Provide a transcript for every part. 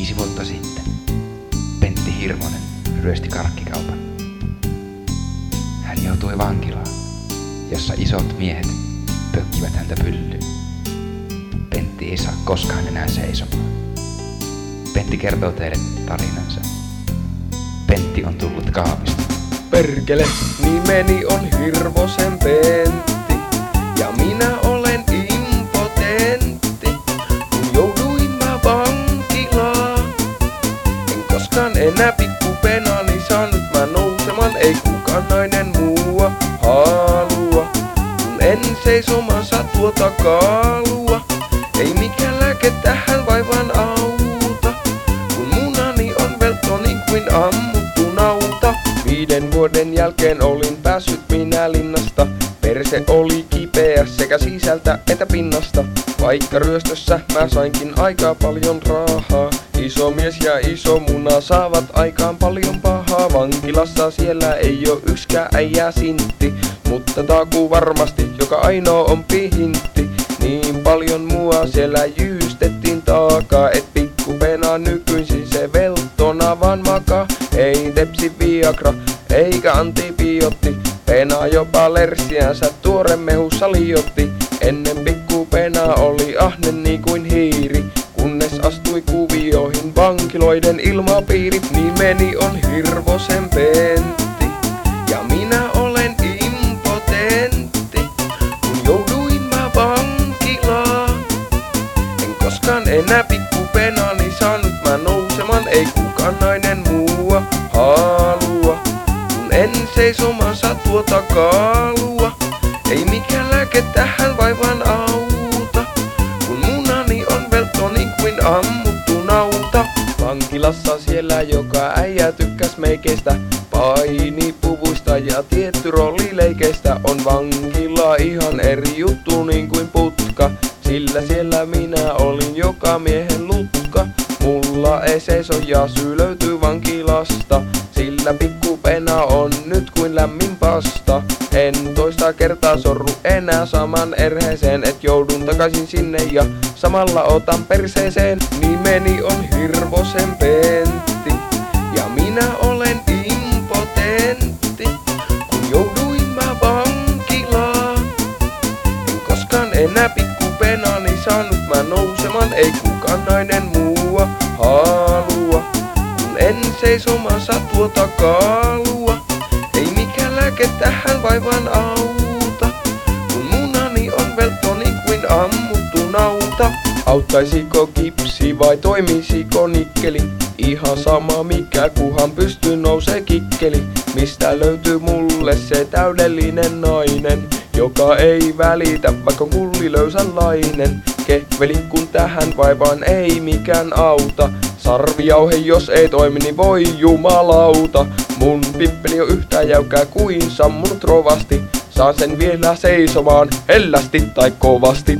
5 vuotta sitten Pentti Hirvonen ryösti karkkikaupan. Hän joutui vankilaan, jossa isot miehet pökkivät häntä pyllyyn. Pentti ei saa koskaan enää seisomaan. Pentti kertoo teille tarinansa. Pentti on tullut kaapista. Perkele, nimeni on Hirvosen Pentti, ja minä olen impotentti. Kun jouduin mä vankilaan, en koskaan enää pikkupenani saanut mä nousemaan, ei kukaan nainen mua halua. Kun en seisomassa tuota kaalua, ei mikään lääke tähän vaivaan auta. Kun munani on veltto niin kuin ammuttu nauta. 5 vuoden jälkeen olin päässyt minä linnasta. Perse oli kipeä sekä sisältä että pinnasta. Vaikka ryöstössä mä sainkin aika paljon rahaa. Iso mies ja iso muna saavat aikaan paljon pahaa. Vankilassa siellä ei oo yksikään äijää sintti, mutta takuu varmasti joka ainoa on pihintti. Niin paljon mua siellä jyystettiin taakaa, et pikkupena nykyisin se velttona vaan makaa. Ei tepsi viagra eikä antibiootti, pena jopa lerssiänsä tuore mehussa liotti. Ennen pikkupena oli ahne niin kuin hiiri, kunnes astui kuvioihin vankiloiden ilmapiiri. Nimeni on Hirvosen Pentti, ja minä olen impotentti. Kun jouduin mä vankilaan, en koskaan enää pikkupenani saanut mä nousemaan, ei kukaan nainen mua halua. Kun en seisomassa tuota kaalua, ei mikään lääke tähän vaivaan auta. Kun munani on veltto niin kuin ammuttu nauta. Vankilassa siellä joka äijä tykkäs meikeistä, painipuvuista ja tietty rollileikeistä. On vankila ihan eri juttu niin kuin putka, sillä siellä minä olin joka miehen lutka. Mulla ei seiso ja syy löytyy vankilasta, sillä pikkupena on nyt kuin lämmin pasta. En toista kertaa sorru enää saman erheeseen, et joudun takaisin sinne ja samalla otan perseeseen. Nimeni on Hirvosen Pentti, ja minä olen impotentti. Kun jouduin mä vankilaan, en koskaan enää pikkupenani saanut mä nousemaan, ei kukaan nainen mua halua. Kun en seisomassa tuota kaalua, ei mikään lääke tähän vaivaan auta. Kun munani on veltto niin kuin ammuttu nauta. Auttaisiko kipsi vai toimisiko nikkeli? Ihan sama mikä, kuhan pystyyn nousee kikkeli. Mistä löytyy mulle se täydellinen nainen, joka ei välitä vaikka kullilöysänlainen? Kehveli kun tähän vaivaan ei mikään auta. Sarvijauhe jos ei toimi niin voi jumalauta. Mun pippeli on yhtä jäykää kuin sammunut rovasti. Saan sen vielä seisomaan hellästi tai kovasti.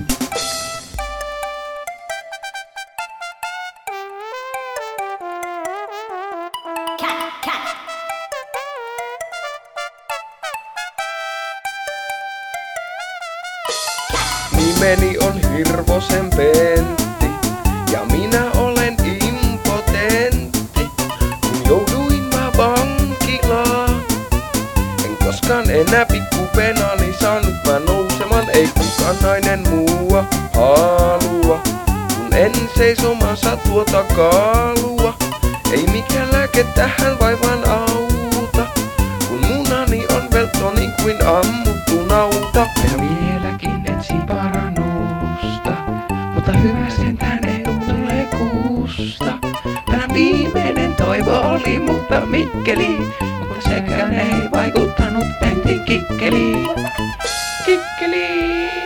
Nimeni on Hirvosen Pentti, ja minä olen impotentti. Kun jouduin mä vankilaan, en koskaan enää pikkupenani saanut mä nousemaan, ei kukaan nainen mua halua. Kun en seisomassa tuota kaalua, ei mikään lääke tähän vaivaan auta. Kun munani on veltto niin kuin ammuttu nauta. Vieläkin etsin parannusta, mutta hyvä sentään ei tule kuusta. Tänään viimeinen toivo oli mutta Mikkeli, mutta sekään ei vaikuttanut Pentin kikkeliin. Kikkeliin!